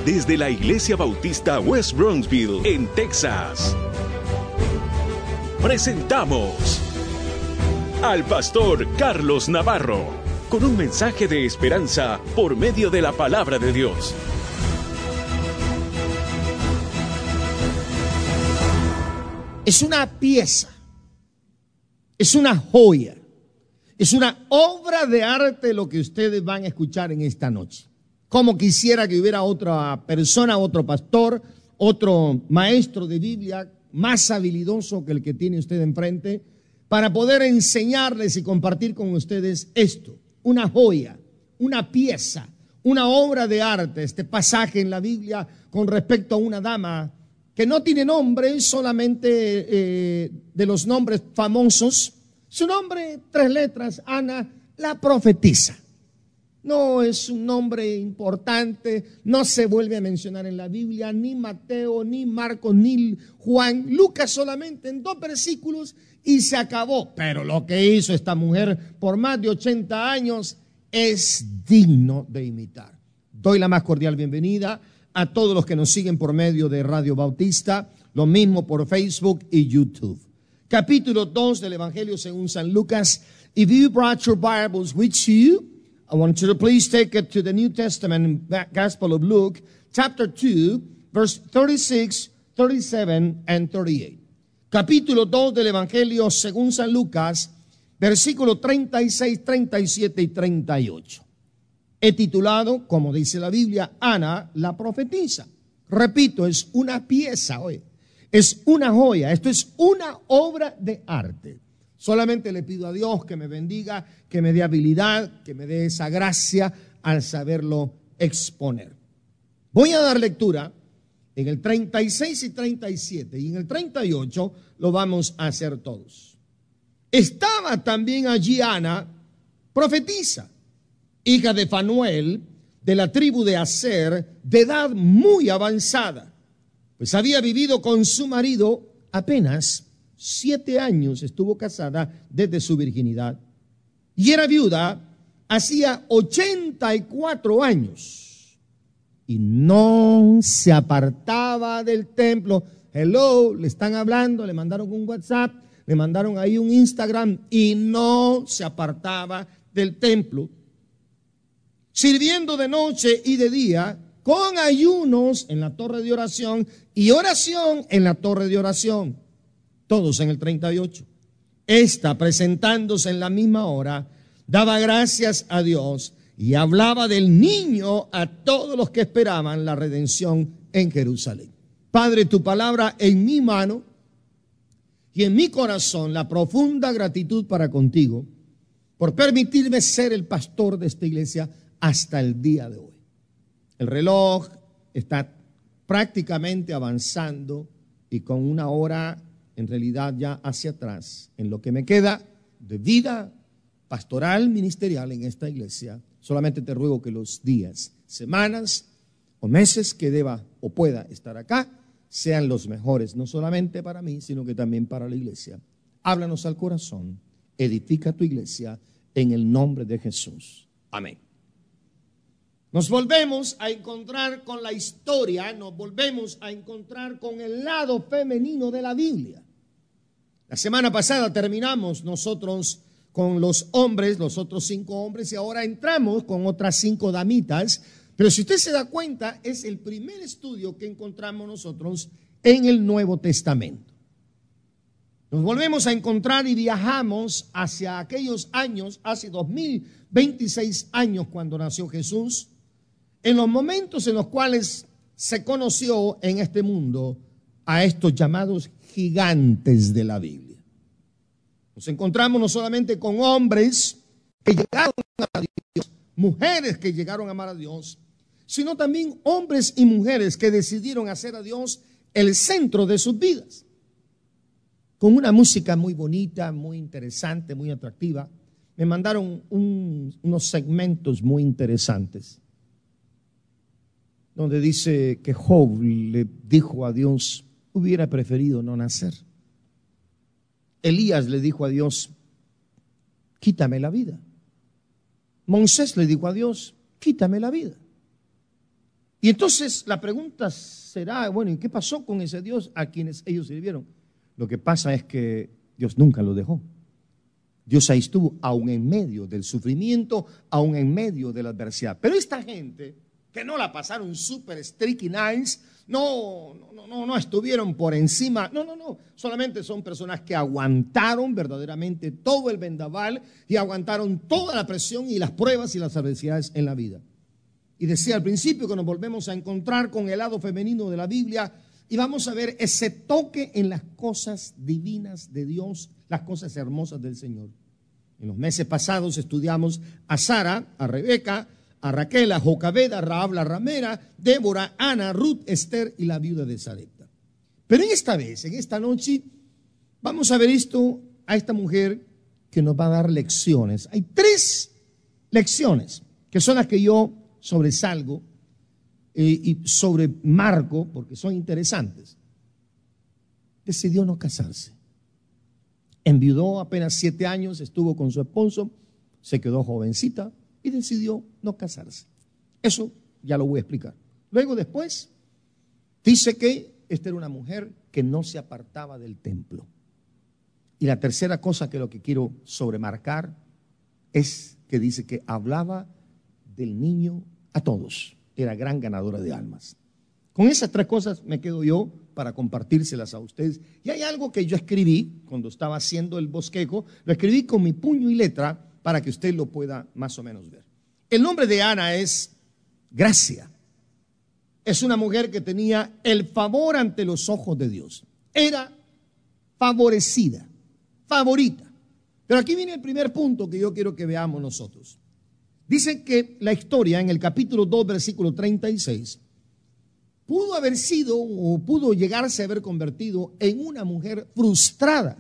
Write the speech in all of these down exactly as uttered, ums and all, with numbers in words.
desde la Iglesia Bautista West Bronxville, en Texas. Presentamos al pastor Carlos Navarro, con un mensaje de esperanza por medio de la palabra de Dios. Es una pieza, es una joya, es una obra de arte lo que ustedes van a escuchar en esta noche. Como quisiera que hubiera otra persona, otro pastor, otro maestro de Biblia más habilidoso que el que tiene usted enfrente, para poder enseñarles y compartir con ustedes esto, una joya, una pieza, una obra de arte, este pasaje en la Biblia con respecto a una dama que no tiene nombre, solamente eh, de los nombres famosos. Su nombre, tres letras, Ana, la profetisa. No es un nombre importante, no se vuelve a mencionar en la Biblia, ni Mateo, ni Marcos, ni Juan, Lucas solamente en dos versículos y se acabó. Pero lo que hizo esta mujer por más de ochenta años es digno de imitar. Doy la más cordial bienvenida a todos los que nos siguen por medio de Radio Bautista, lo mismo por Facebook y YouTube. Capítulo dos del Evangelio según San Lucas. If you brought your Bibles with you, I want you to please take it to the New Testament, Gospel of Luke, chapter two, verse thirty-six, thirty-seven, and thirty-eight. Capítulo dos del Evangelio según San Lucas, versículos treinta y seis, treinta y siete y treinta y ocho. He titulado, como dice la Biblia, Ana, la profetisa. Repito, es una pieza, oye, es una joya, esto es una obra de arte. Solamente le pido a Dios que me bendiga, que me dé habilidad, que me dé esa gracia al saberlo exponer. Voy a dar lectura en el treinta y seis y treinta y siete, y en el treinta y ocho lo vamos a hacer todos. Estaba también allí Ana, profetisa, hija de Fanuel, de la tribu de Aser, de edad muy avanzada, pues había vivido con su marido apenas siete años, estuvo casada desde su virginidad, y era viuda hacía ochenta y cuatro años, y no se apartaba del templo. Hello, le están hablando, le mandaron un WhatsApp, le mandaron ahí un Instagram, y no se apartaba del templo, sirviendo de noche y de día, con ayunos en la torre de oración y oración en la torre de oración. Todos en el treinta y ocho. Esta, presentándose en la misma hora, daba gracias a Dios y hablaba del niño a todos los que esperaban la redención en Jerusalén. Padre, tu palabra en mi mano y en mi corazón, la profunda gratitud para contigo por permitirme ser el pastor de esta iglesia hasta el día de hoy. El reloj está prácticamente avanzando y con una hora en realidad ya hacia atrás, en lo que me queda de vida pastoral, ministerial en esta iglesia. Solamente te ruego que los días, semanas o meses que deba o pueda estar acá sean los mejores, no solamente para mí, sino que también para la iglesia. Háblanos al corazón, edifica tu iglesia en el nombre de Jesús. Amén. Nos volvemos a encontrar con la historia, nos volvemos a encontrar con el lado femenino de la Biblia. La semana pasada terminamos nosotros con los hombres, los otros cinco hombres, y ahora entramos con otras cinco damitas. Pero si usted se da cuenta, es el primer estudio que encontramos nosotros en el Nuevo Testamento. Nos volvemos a encontrar y viajamos hacia aquellos años, hace dos mil veintiséis años cuando nació Jesús, en los momentos en los cuales se conoció en este mundo a estos llamados gigantes de la Biblia. Nos encontramos no solamente con hombres que llegaron a amar a Dios, mujeres que llegaron a amar a Dios, sino también hombres y mujeres que decidieron hacer a Dios el centro de sus vidas. Con una música muy bonita, muy interesante, muy atractiva. Me mandaron un, unos segmentos muy interesantes, donde dice que Job le dijo a Dios, hubiera preferido no nacer. Elías le dijo a Dios, quítame la vida. Moisés le dijo a Dios, quítame la vida. Y entonces la pregunta será, bueno, ¿y qué pasó con ese Dios a quienes ellos sirvieron? Lo que pasa es que Dios nunca lo dejó. Dios ahí estuvo, aún en medio del sufrimiento, aún en medio de la adversidad. Pero esta gente, que no la pasaron súper strict nice, no, no, no, no estuvieron por encima, no, no, no, solamente son personas que aguantaron verdaderamente todo el vendaval y aguantaron toda la presión y las pruebas y las adversidades en la vida. Y decía al principio que nos volvemos a encontrar con el lado femenino de la Biblia y vamos a ver ese toque en las cosas divinas de Dios, las cosas hermosas del Señor. En los meses pasados estudiamos a Sara, a Rebeca, a Raquel, a Jocabed, a Rahab la ramera, Débora, Ana, Ruth, Esther y la viuda de Sarepta. Pero en esta vez, en esta noche, vamos a ver esto a esta mujer que nos va a dar lecciones. Hay tres lecciones que son las que yo sobresalgo eh, y sobremarco porque son interesantes. Decidió no casarse. Enviudó apenas siete años, estuvo con su esposo, se quedó jovencita y decidió no casarse. Eso ya lo voy a explicar. Luego después dice que esta era una mujer que no se apartaba del templo. Y la tercera cosa que lo que quiero sobremarcar es que dice que hablaba del niño a todos. Era gran ganadora de almas. Con esas tres cosas me quedo yo para compartírselas a ustedes. Y hay algo que yo escribí cuando estaba haciendo el bosquejo, lo escribí con mi puño y letra para que usted lo pueda más o menos ver. El nombre de Ana es Gracia. Es una mujer que tenía el favor ante los ojos de Dios. Era favorecida, favorita. Pero aquí viene el primer punto que yo quiero que veamos nosotros. Dice que la historia en el capítulo dos, versículo treinta y seis, pudo haber sido o pudo llegarse a haber convertido en una mujer frustrada.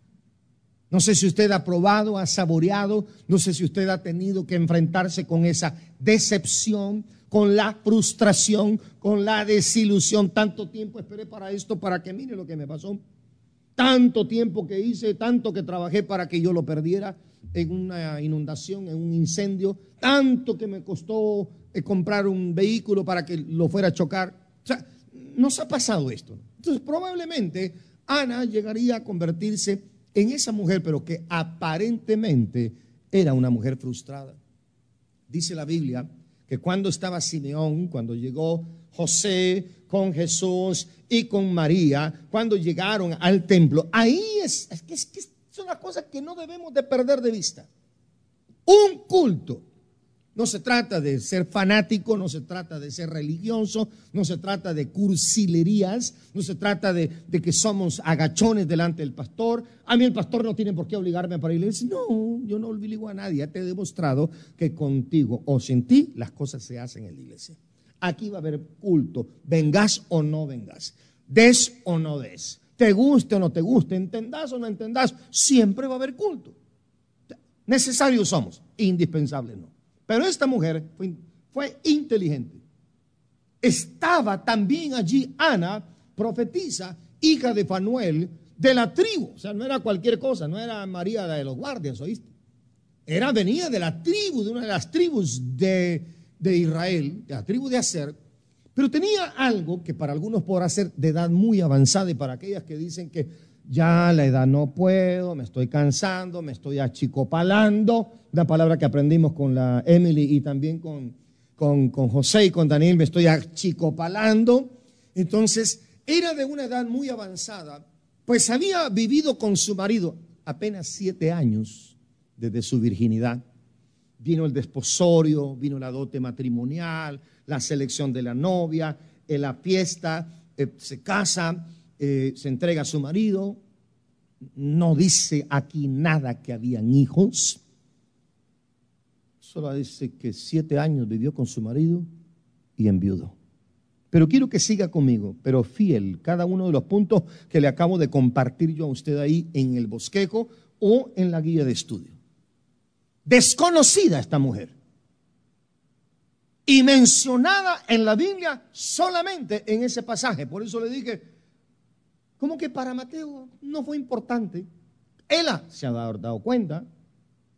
No sé si usted ha probado, ha saboreado, no sé si usted ha tenido que enfrentarse con esa decepción, con la frustración, con la desilusión. Tanto tiempo esperé para esto, para que mire lo que me pasó. Tanto tiempo que hice, tanto que trabajé para que yo lo perdiera en una inundación, en un incendio, tanto que me costó eh, comprar un vehículo para que lo fuera a chocar. O sea, nos ha pasado esto. Entonces, probablemente Ana llegaría a convertirse en esa mujer, pero que aparentemente era una mujer frustrada. Dice la Biblia que cuando estaba Simeón, cuando llegó José con Jesús y con María, cuando llegaron al templo, ahí es, es que es, que es una cosa que no debemos de perder de vista. Un culto. No se trata de ser fanático, no se trata de ser religioso, no se trata de cursilerías, no se trata de, de que somos agachones delante del pastor. A mí el pastor no tiene por qué obligarme para ir a la iglesia. No, yo no obligo a nadie. Ya te he demostrado que contigo o sin ti las cosas se hacen en la iglesia. Aquí va a haber culto, vengas o no vengas, des o no des, te guste o no te guste, entendás o no entendás, siempre va a haber culto. Necesarios somos, indispensables no. Pero esta mujer fue, fue inteligente. Estaba también allí Ana, profetisa, hija de Fanuel, de la tribu. O sea, no era cualquier cosa, no era María de los guardias, ¿oíste? Era, venía de la tribu, de una de las tribus de, de Israel, de la tribu de Aser. Pero tenía algo que para algunos podrá ser de edad muy avanzada y para aquellas que dicen que ya la edad no puedo, me estoy cansando, me estoy achicopalando, una palabra que aprendimos con la Emily y también con, con, con José y con Daniel, me estoy achicopalando. Entonces, era de una edad muy avanzada, pues había vivido con su marido apenas siete años desde su virginidad. Vino el desposorio, vino la dote matrimonial, la selección de la novia, en la fiesta, eh, se casa, eh, se entrega a su marido. No dice aquí nada que habían hijos. Solo dice que siete años vivió con su marido y enviudó. Pero quiero que siga conmigo, pero fiel, cada uno de los puntos que le acabo de compartir yo a usted ahí en el bosquejo o en la guía de estudio. Desconocida esta mujer y mencionada en la Biblia solamente en ese pasaje. Por eso le dije, como que para Mateo no fue importante. Él se ha dado, dado cuenta,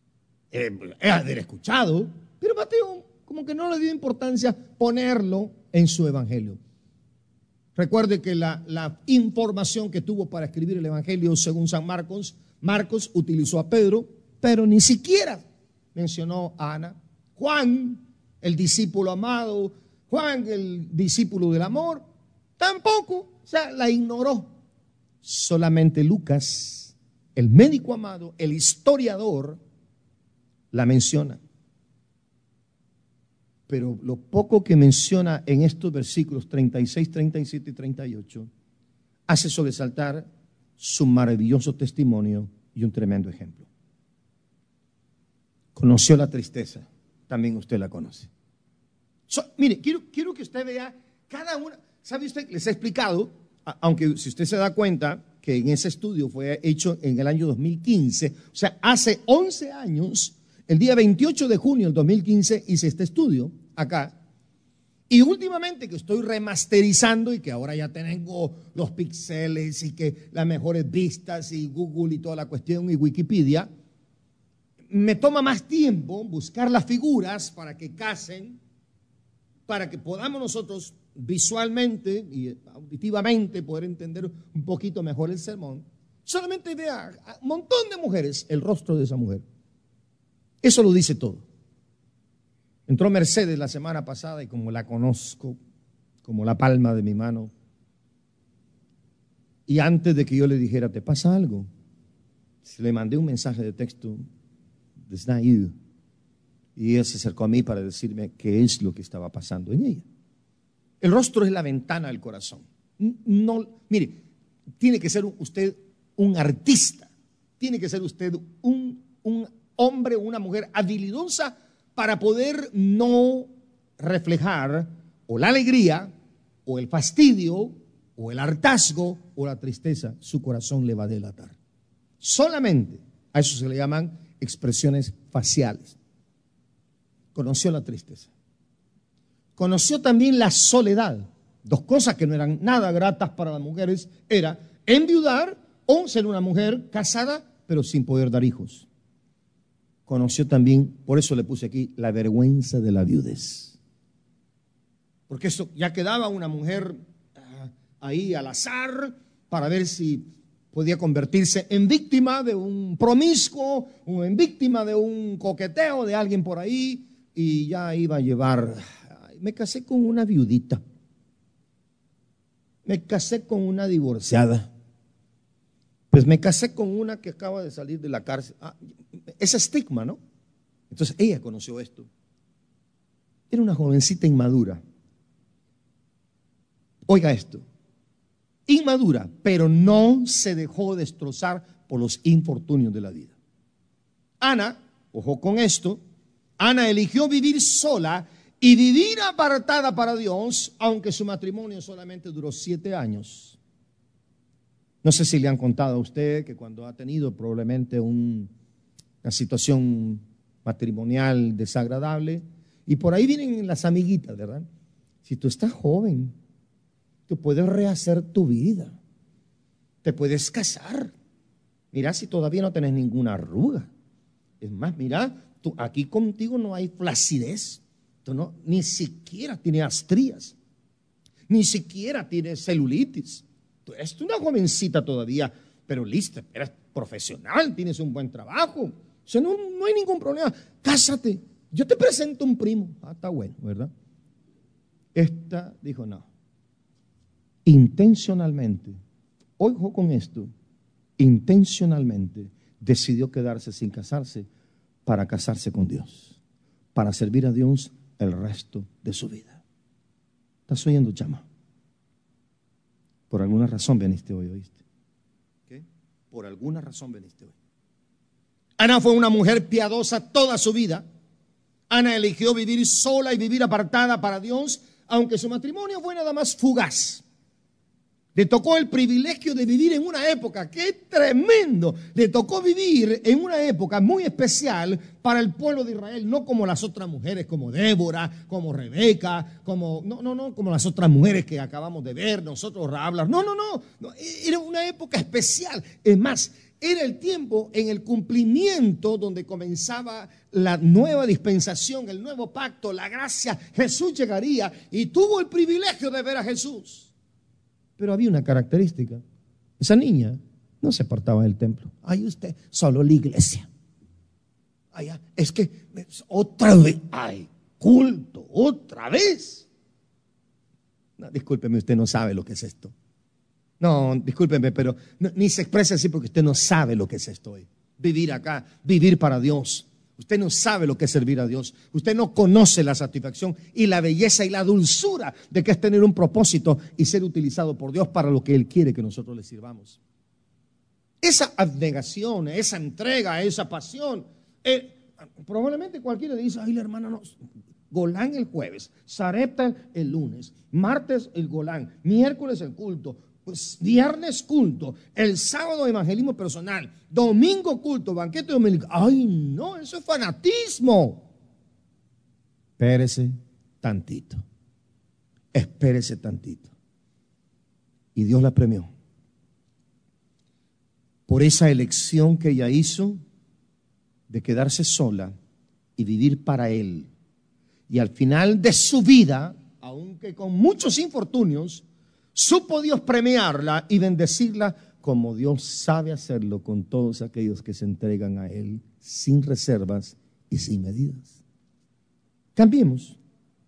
eh, ha de haber escuchado, pero Mateo como que no le dio importancia ponerlo en su evangelio. Recuerde que la, la información que tuvo para escribir el evangelio según San Marcos, Marcos utilizó a Pedro, pero ni siquiera mencionó a Ana. Juan, el discípulo amado, Juan, el discípulo del amor, tampoco, o sea, la ignoró. Solamente Lucas, el médico amado, el historiador, la menciona. Pero lo poco que menciona en estos versículos treinta y seis, treinta y siete y treinta y ocho hace sobresaltar su maravilloso testimonio y un tremendo ejemplo. Conoció la tristeza, también usted la conoce. So, mire, quiero, quiero que usted vea cada una. ¿Sabe usted? Les he explicado, aunque si usted se da cuenta que en ese estudio fue hecho en el año dos mil quince, o sea, hace once años. El día veintiocho de junio del dos mil quince hice este estudio acá. Y últimamente que estoy remasterizando y que ahora ya tengo los píxeles y que las mejores vistas y Google y toda la cuestión y Wikipedia, me toma más tiempo buscar las figuras para que casen, para que podamos nosotros visualmente y auditivamente poder entender un poquito mejor el sermón. Solamente vea a un montón de mujeres, el rostro de esa mujer. Eso lo dice todo. Entró Mercedes la semana pasada y como la conozco, como la palma de mi mano, y antes de que yo le dijera, ¿te pasa algo?, le mandé un mensaje de texto, "It's not you", y ella se acercó a mí para decirme qué es lo que estaba pasando en ella. El rostro es la ventana del corazón. No, mire, tiene que ser usted un artista, tiene que ser usted un, un hombre o una mujer habilidosa para poder no reflejar o la alegría o el fastidio o el hartazgo o la tristeza. Su corazón le va a delatar. Solamente a eso se le llaman expresiones faciales. Conoció la tristeza. Conoció también la soledad. Dos cosas que no eran nada gratas para las mujeres era enviudar o ser una mujer casada pero sin poder dar hijos. Conoció también, por eso le puse aquí, la vergüenza de la viudez. Porque eso ya quedaba una mujer uh, ahí al azar para ver si podía convertirse en víctima de un promiscuo o en víctima de un coqueteo de alguien por ahí y ya iba a llevar. Me casé con una viudita. Me casé con una divorciada. Pues me casé con una que acaba de salir de la cárcel. Ah, ese estigma, ¿no? Entonces ella conoció esto. Era una jovencita inmadura. Oiga esto. Inmadura, pero no se dejó destrozar por los infortunios de la vida. Ana, ojo con esto, Ana eligió vivir sola y vivir apartada para Dios, aunque su matrimonio solamente duró siete años. No sé si le han contado a usted que cuando ha tenido probablemente un, una situación matrimonial desagradable, y por ahí vienen las amiguitas, ¿verdad? Si tú estás joven, tú puedes rehacer tu vida, te puedes casar. Mira si todavía no tenés ninguna arruga. Es más, mira, tú, aquí contigo no hay flacidez, tú no, ni siquiera tienes astrías, ni siquiera tienes celulitis. Tú eres una jovencita todavía, pero lista, eres profesional, tienes un buen trabajo. O sea, no, no hay ningún problema. Cásate. Yo te presento un primo. Ah, está bueno, ¿verdad? Esta dijo no. Intencionalmente, ojo con esto, intencionalmente decidió quedarse sin casarse para casarse con Dios, para servir a Dios el resto de su vida. ¿Estás oyendo, chama? Por alguna razón veniste hoy, ¿oíste? ¿Qué? Por alguna razón veniste hoy. Ana fue una mujer piadosa toda su vida. Ana eligió vivir sola y vivir apartada para Dios, aunque su matrimonio fue nada más fugaz. Le tocó el privilegio de vivir en una época, ¡qué tremendo! Le tocó vivir en una época muy especial para el pueblo de Israel, no como las otras mujeres, como Débora, como Rebeca, como, no, no, no, como las otras mujeres que acabamos de ver, nosotros hablar. No, no, no, no, era una época especial. Es más, Era el tiempo en el cumplimiento donde comenzaba la nueva dispensación, el nuevo pacto, la gracia. Jesús llegaría y tuvo el privilegio de ver a Jesús. Pero había una característica. Esa niña no se apartaba del templo. Ay, usted, solo la iglesia. Ay, es que otra vez, ay, culto, otra vez. No, discúlpeme, usted no sabe lo que es esto. No, discúlpeme, pero no, ni se expresa así porque usted no sabe lo que es esto hoy. Vivir acá, vivir para Dios. Usted no sabe lo que es servir a Dios. Usted no conoce la satisfacción y la belleza y la dulzura de que es tener un propósito y ser utilizado por Dios para lo que Él quiere que nosotros le sirvamos. Esa abnegación, esa entrega, esa pasión, eh, probablemente cualquiera dice, ay, la hermana no... Golán el jueves, Sarepta el lunes, martes el Golán, miércoles el culto, pues viernes culto, el sábado evangelismo personal, domingo culto, banquete dominical. Ay, no, eso es fanatismo. Espérese tantito, espérese tantito. Y Dios la premió por esa elección que ella hizo de quedarse sola y vivir para Él. Y al final de su vida, aunque con muchos infortunios, supo Dios premiarla y bendecirla como Dios sabe hacerlo con todos aquellos que se entregan a Él sin reservas y sin medidas. Cambiemos.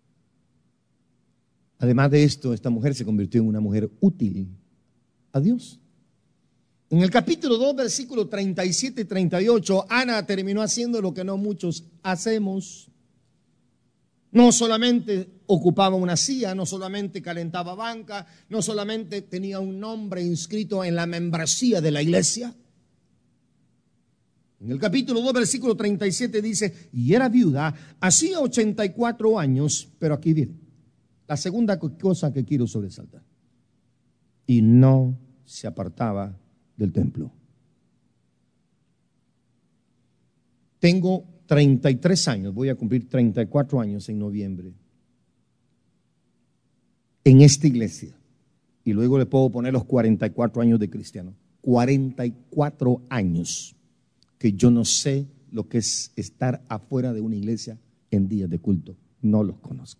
Además de esto, esta mujer se convirtió en una mujer útil a Dios. En el capítulo dos, versículos treinta y siete y treinta y ocho, Ana terminó haciendo lo que no muchos hacemos. No solamente ocupaba una silla, no solamente calentaba banca, no solamente tenía un nombre inscrito en la membresía de la iglesia. En el capítulo dos, versículo treinta y siete dice, y era viuda, hacía ochenta y cuatro años, pero aquí viene la segunda cosa que quiero sobresaltar. Y no se apartaba del templo. Tengo treinta y tres años, voy a cumplir treinta y cuatro años en noviembre, en esta iglesia, y luego le puedo poner los cuarenta y cuatro años de cristiano, cuarenta y cuatro años que yo no sé lo que es estar afuera de una iglesia en días de culto, no los conozco.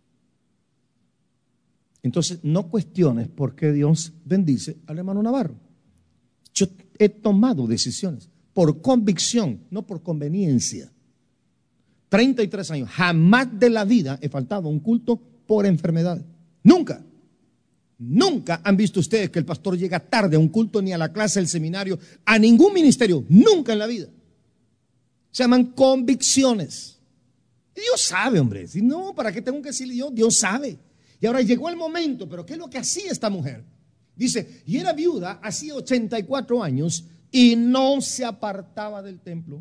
Entonces no cuestiones por qué Dios bendice al hermano Navarro. Yo he tomado decisiones por convicción, no por conveniencia. treinta y tres años, jamás de la vida he faltado a un culto por enfermedad. Nunca, nunca han visto ustedes que el pastor llega tarde a un culto, ni a la clase del seminario, a ningún ministerio, nunca en la vida. Se llaman convicciones. Y Dios sabe, hombre, si no, ¿para qué tengo que decirle yo? Dios sabe. Y ahora llegó el momento, pero ¿qué es lo que hacía esta mujer? Dice, y era viuda, hacía ochenta y cuatro años, y no se apartaba del templo.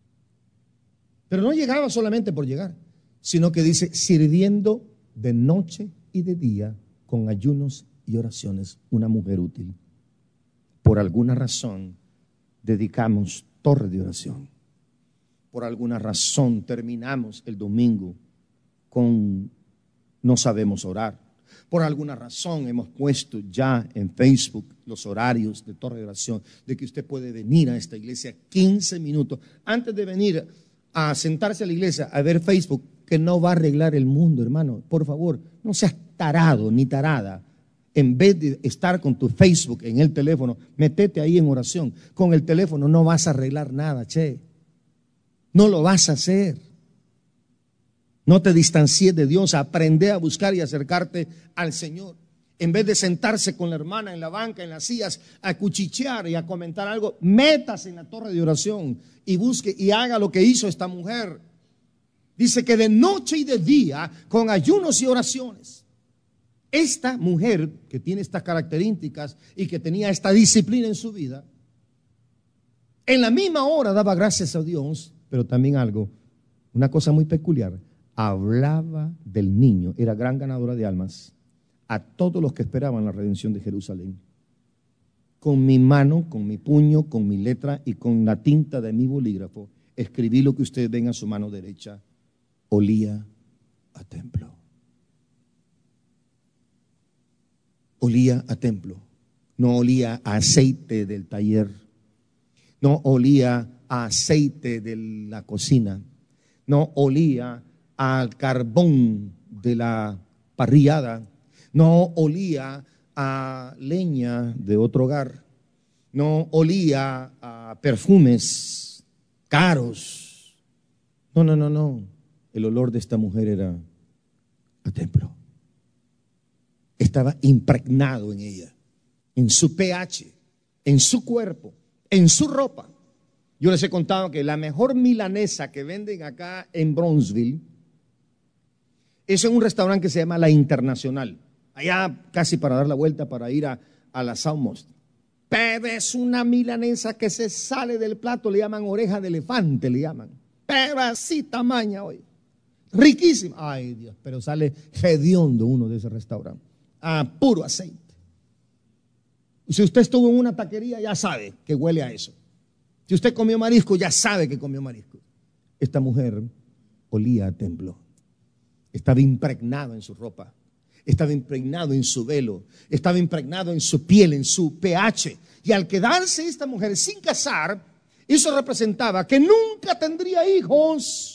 Pero no llegaba solamente por llegar, sino que dice, sirviendo de noche y de día con ayunos y oraciones, una mujer útil. Por alguna razón dedicamos torre de oración. Por alguna razón terminamos el domingo con no sabemos orar. Por alguna razón hemos puesto ya en Facebook los horarios de torre de oración, de que usted puede venir a esta iglesia quince minutos antes de venir a sentarse a la iglesia a ver Facebook, que no va a arreglar el mundo, hermano. Por favor, no seas tarado ni tarada. En vez de estar con tu Facebook en el teléfono, métete ahí en oración. Con el teléfono no vas a arreglar nada, che. No lo vas a hacer. No te distancies de Dios, aprende a buscar y acercarte al Señor. En vez de sentarse con la hermana en la banca, en las sillas, a cuchichear y a comentar algo, métase en la torre de oración y busque y haga lo que hizo esta mujer. Dice que de noche y de día, con ayunos y oraciones. Esta mujer que tiene estas características y que tenía esta disciplina en su vida, en la misma hora daba gracias a Dios, pero también algo, una cosa muy peculiar, hablaba del niño, era gran ganadora de almas, a todos los que esperaban la redención de Jerusalén. Con mi mano, con mi puño, con mi letra y con la tinta de mi bolígrafo, escribí lo que ustedes ven a su mano derecha, olía a templo. Olía a templo, no olía a aceite del taller. no olía a aceite de la cocina, no olía al carbón de la parrillada, no olía a leña de otro hogar, no olía a perfumes caros. No, no, no, no. El olor de esta mujer era a templo. Estaba impregnado en ella, en su pH, en su cuerpo, en su ropa. Yo les he contado que la mejor milanesa que venden acá en Bronzeville es en un restaurante que se llama La Internacional, allá casi para dar la vuelta para ir a, a la Southmost. Pero es una milanesa que se sale del plato, le llaman oreja de elefante, le llaman. Pero así tamaña hoy. Riquísima. Ay Dios, pero sale hediondo uno de ese restaurante. A puro aceite. Y si usted estuvo en una taquería, ya sabe que huele a eso. Si usted comió marisco, ya sabe que comió marisco. Esta mujer olía a templo. Estaba impregnado en su ropa. Estaba impregnado en su velo. Estaba impregnado en su piel, en su pH. Y al quedarse esta mujer sin casar, eso representaba que nunca tendría hijos.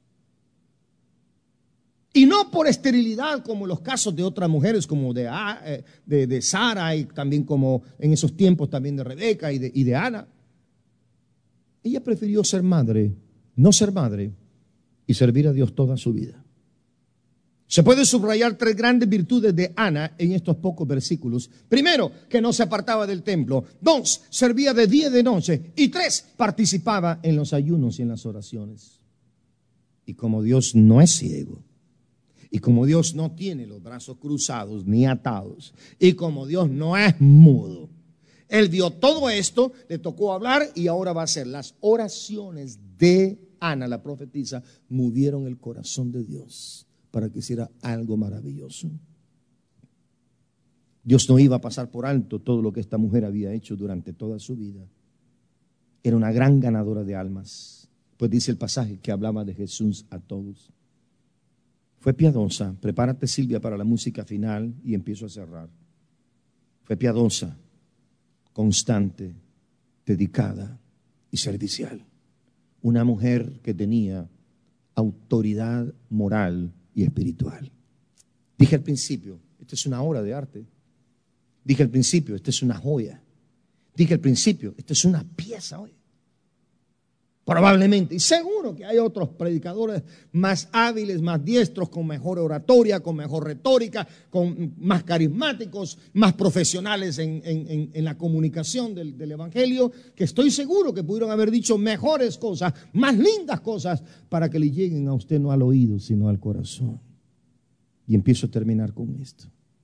Y no por esterilidad como los casos de otras mujeres como de, de, de Sara y también como en esos tiempos también de Rebeca y de, y de Ana. Ella prefirió ser madre, no ser madre y servir a Dios toda su vida. Se puede subrayar tres grandes virtudes de Ana en estos pocos versículos. Primero, que no se apartaba del templo. Dos, servía de día y de noche. Y tres, participaba en los ayunos y en las oraciones. Y como Dios no es ciego, y como Dios no tiene los brazos cruzados ni atados, y como Dios no es mudo, Él vio todo esto, le tocó hablar y ahora va a hacer. Las oraciones de Ana, la profetisa, movieron el corazón de Dios para que hiciera algo maravilloso. Dios no iba a pasar por alto todo lo que esta mujer había hecho durante toda su vida. Era una gran ganadora de almas, pues dice el pasaje que hablaba de Jesús a todos. Fue piadosa. Prepárate, Silvia, para la música final y empiezo a cerrar. Fue piadosa, constante, dedicada y servicial. Una mujer que tenía autoridad moral y espiritual. Dije al principio, esta es una obra de arte. Dije al principio, esta es una joya. Dije al principio, esta es una pieza hoy. Probablemente, y seguro que hay otros predicadores más hábiles, más diestros, con mejor oratoria, con mejor retórica, con más carismáticos, más profesionales en, en, en la comunicación del, del Evangelio, que estoy seguro que pudieron haber dicho mejores cosas, más lindas cosas, para que le lleguen a usted no al oído, sino al corazón. Y empiezo a terminar con esto.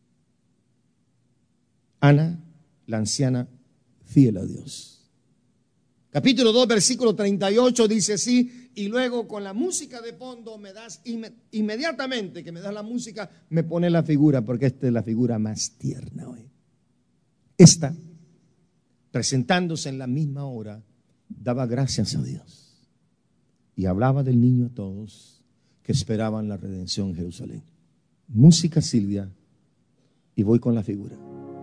Ana, la anciana, fiel a Dios. Capítulo dos, versículo treinta y ocho dice así, y luego con la música de fondo me das, inmediatamente que me das la música, me pone la figura, porque esta es la figura más tierna hoy. Esta, presentándose en la misma hora, daba gracias a Dios y hablaba del niño a todos que esperaban la redención en Jerusalén. Música, Silvia, y voy con la figura.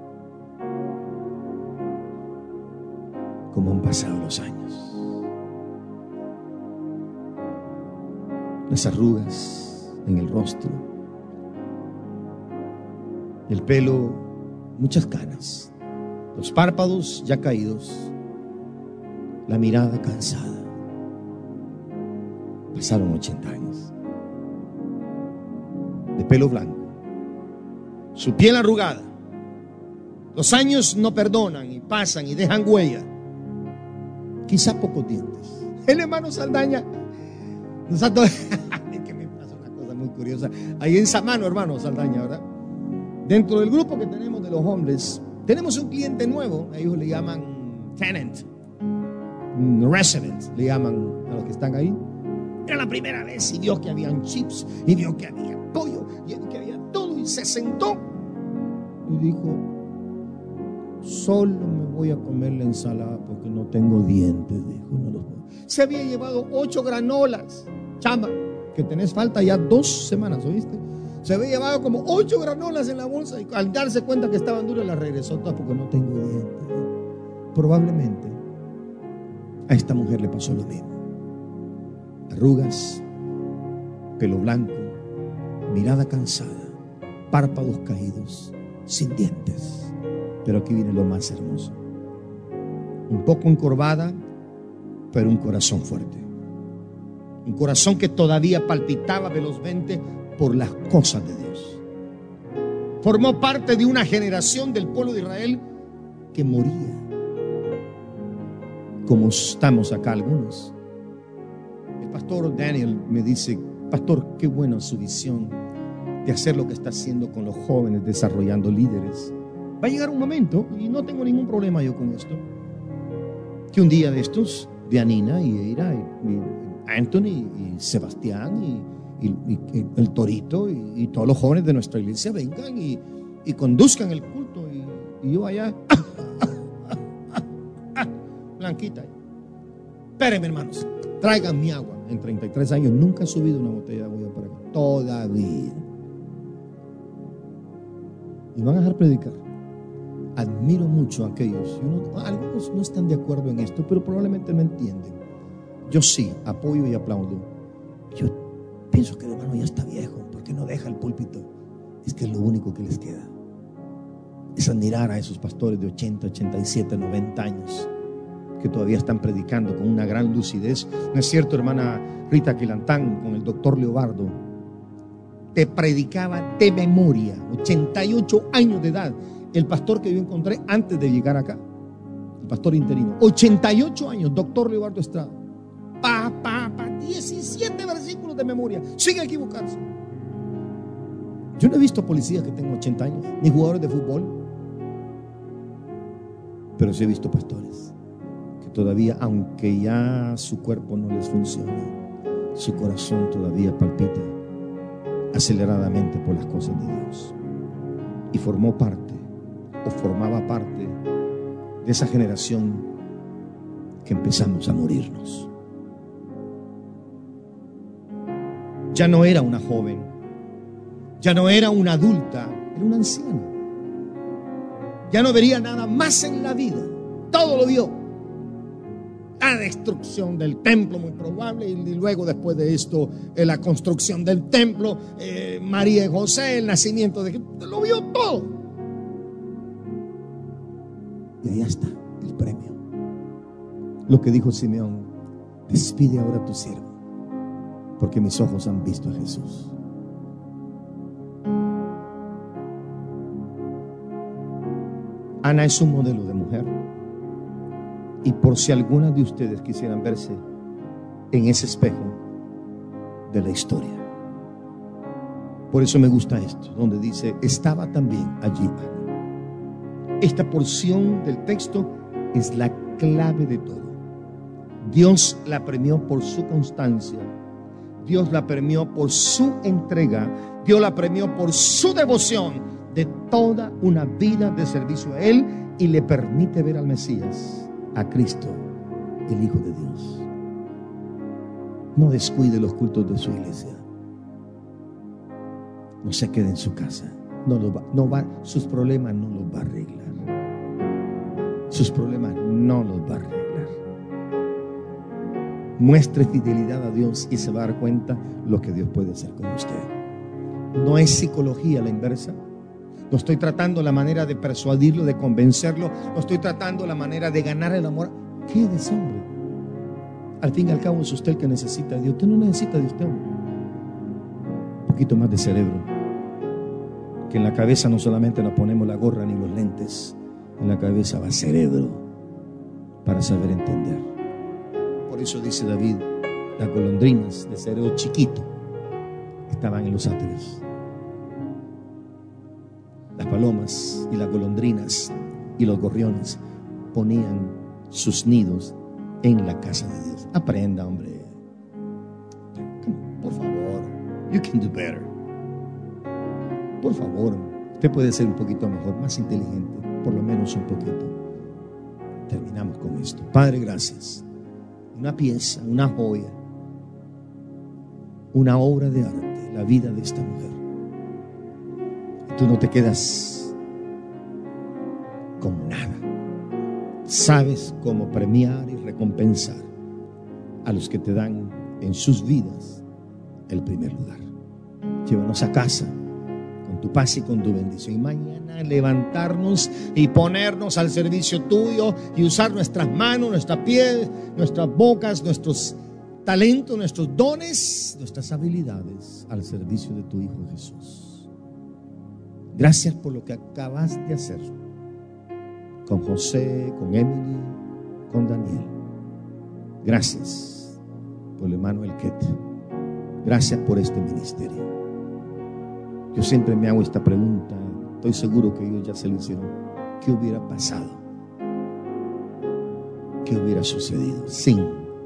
Como han pasado los años, las arrugas en el rostro, el pelo, muchas canas, los párpados ya caídos, la mirada cansada. Pasaron ochenta años, de pelo blanco, su piel arrugada. Los años no perdonan y pasan y dejan huella. Quizá pocos dientes. El hermano Saldaña nos ha to... que me pasa una cosa muy curiosa. Ahí en Samano, hermano Saldaña, ¿verdad? Dentro del grupo que tenemos de los hombres, tenemos un cliente nuevo. Ellos le llaman tenant, resident, le llaman a los que están ahí. Era la primera vez y vio que habían chips, y vio que había pollo, y que había todo, y se sentó y dijo: solo me voy a comer la ensalada porque no tengo dientes, dijo. No los puedo. Se había llevado ocho granolas, chama, que tenés falta ya dos semanas, ¿oíste? Se había llevado como ocho granolas en la bolsa y al darse cuenta que estaban duras las regresó todas porque no tengo dientes. Probablemente A esta mujer le pasó lo mismo. Arrugas, pelo blanco, mirada cansada, párpados caídos, sin dientes. Pero aquí viene lo más hermoso. Un poco encorvada, pero un corazón fuerte. Un corazón que todavía palpitaba velozmente por las cosas de Dios. Formó parte de una generación del pueblo de Israel que moría, como estamos acá algunos. El pastor Daniel me dice: pastor, qué buena su visión de hacer lo que está haciendo con los jóvenes, desarrollando líderes. Va a llegar un momento, y no tengo ningún problema yo con esto, que un día de estos, Dianina y Eira y, y Anthony y Sebastián y, y, y el Torito y, y todos los jóvenes de nuestra iglesia vengan y, y conduzcan el culto, y, y yo allá blanquita. Espérenme, hermanos, traigan mi agua. En treinta y tres años nunca he subido una botella de agua para acá, todavía. Y van a dejar predicar. Admiro mucho a aquellos, y uno, algunos no están de acuerdo en esto, pero probablemente no entienden. Yo sí apoyo y aplaudo. Yo pienso que el hermano ya está viejo, porque no deja el púlpito. Es que es lo único que les queda, es admirar a esos pastores de ochenta, ochenta y siete, noventa años que todavía están predicando con una gran lucidez. ¿No es cierto, hermana Rita Quilantán, con el doctor Leobardo? Te predicaba de memoria, ochenta y ocho años de edad. El pastor que yo encontré antes de llegar acá, el pastor interino, ochenta y ocho años, doctor Leobardo Estrada. Pa, pa, pa, diecisiete versículos de memoria, sin equivocarse. Yo no he visto policías que tengan ochenta años, ni jugadores de fútbol, pero sí he visto pastores que todavía, aunque ya su cuerpo no les funciona, su corazón todavía palpita aceleradamente por las cosas de Dios. Y formó parte, o formaba parte, de esa generación que empezamos a morirnos. Ya no era una joven, ya no era una adulta, era una anciana. Ya no vería nada más en la vida, todo lo vio. La destrucción del templo, muy probable, y luego después de esto, eh, la construcción del templo, eh, María y José, el nacimiento de Cristo, lo vio todo. Y allá está el premio. Lo que dijo Simeón: despide ahora a tu siervo, porque mis ojos han visto a Jesús. Ana es un modelo de mujer. Y por si alguna de ustedes quisieran verse en ese espejo de la historia, por eso me gusta esto, donde dice: estaba también allí Ana. Esta porción del texto es la clave de todo. Dios la premió por su constancia, Dios la premió por su entrega, Dios la premió por su devoción de toda una vida de servicio a Él, y le permite ver al Mesías, a Cristo, el Hijo de Dios. No descuide los cultos de su iglesia. No se quede en su casa. No lo va, no va, sus problemas no los va a arreglar. Sus problemas no los va a arreglar. Muestre fidelidad a Dios y se va a dar cuenta lo que Dios puede hacer con usted. No es psicología la inversa. No estoy tratando la manera de persuadirlo, de convencerlo. No estoy tratando la manera de ganar el amor. ¿Qué de ese hombre? Al fin y al cabo es usted el que necesita de Dios. Usted no necesita de usted. Un poquito más de cerebro. Que en la cabeza no solamente nos ponemos la gorra ni los lentes. En la cabeza va cerebro para saber entender. Por eso dice David: las golondrinas de cerebro chiquito estaban en los átrios. Las palomas y las golondrinas y los gorriones ponían sus nidos en la casa de Dios. Aprenda, hombre. Por favor. You can do better. Por favor. Usted puede ser un poquito mejor, más inteligente, por lo menos un poquito. Terminamos con esto. Padre, gracias. Una pieza, una joya, una obra de arte, la vida de esta mujer. Tú no te quedas con nada, sabes cómo premiar y recompensar a los que te dan en sus vidas el primer lugar. Llévanos a casa con tu paz y con tu bendición. Y mañana levantarnos y ponernos al servicio tuyo y usar nuestras manos, nuestra piel, nuestras bocas, nuestros talentos, nuestros dones, nuestras habilidades al servicio de tu Hijo Jesús. Gracias por lo que acabas de hacer con José, con Emily, con Daniel. Gracias por el hermano Elquete. Gracias por este ministerio. Yo siempre me hago esta pregunta, estoy seguro que ellos ya se lo hicieron. ¿Qué hubiera pasado? ¿Qué hubiera sucedido sin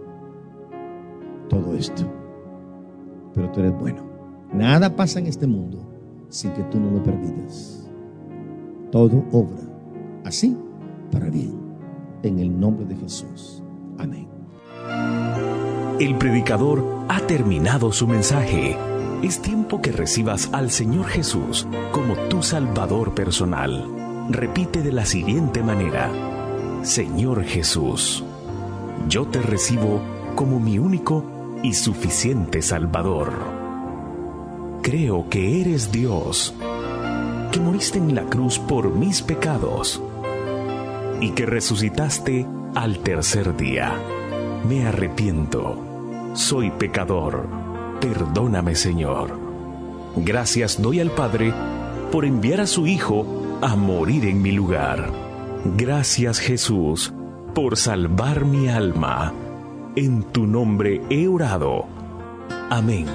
todo esto? Pero tú eres bueno. Nada pasa en este mundo sin que tú no lo permitas. Todo obra así para bien. En el nombre de Jesús. Amén. El predicador ha terminado su mensaje. Es tiempo que recibas al Señor Jesús como tu Salvador personal. Repite de la siguiente manera: Señor Jesús, yo te recibo como mi único y suficiente Salvador. Creo que eres Dios, que moriste en la cruz por mis pecados y que resucitaste al tercer día. Me arrepiento, soy pecador, perdóname, Señor. Gracias doy al Padre por enviar a su Hijo a morir en mi lugar. Gracias, Jesús, por salvar mi alma. En tu nombre he orado. Amén.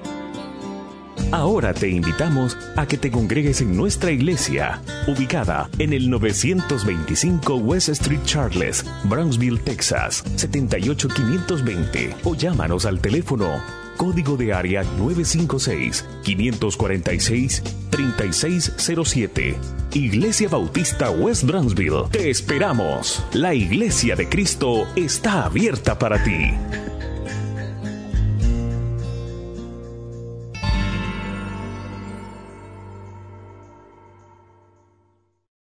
Ahora te invitamos a que te congregues en nuestra iglesia, ubicada en el novecientos veinticinco West Street Charles, Brownsville, Texas, setenta y ocho quinientos veinte, o llámanos al teléfono código de área nueve cinco seis, cinco cuatro seis, tres seis cero siete. Iglesia Bautista West Brownsville. Te esperamos. La Iglesia de Cristo está abierta para ti.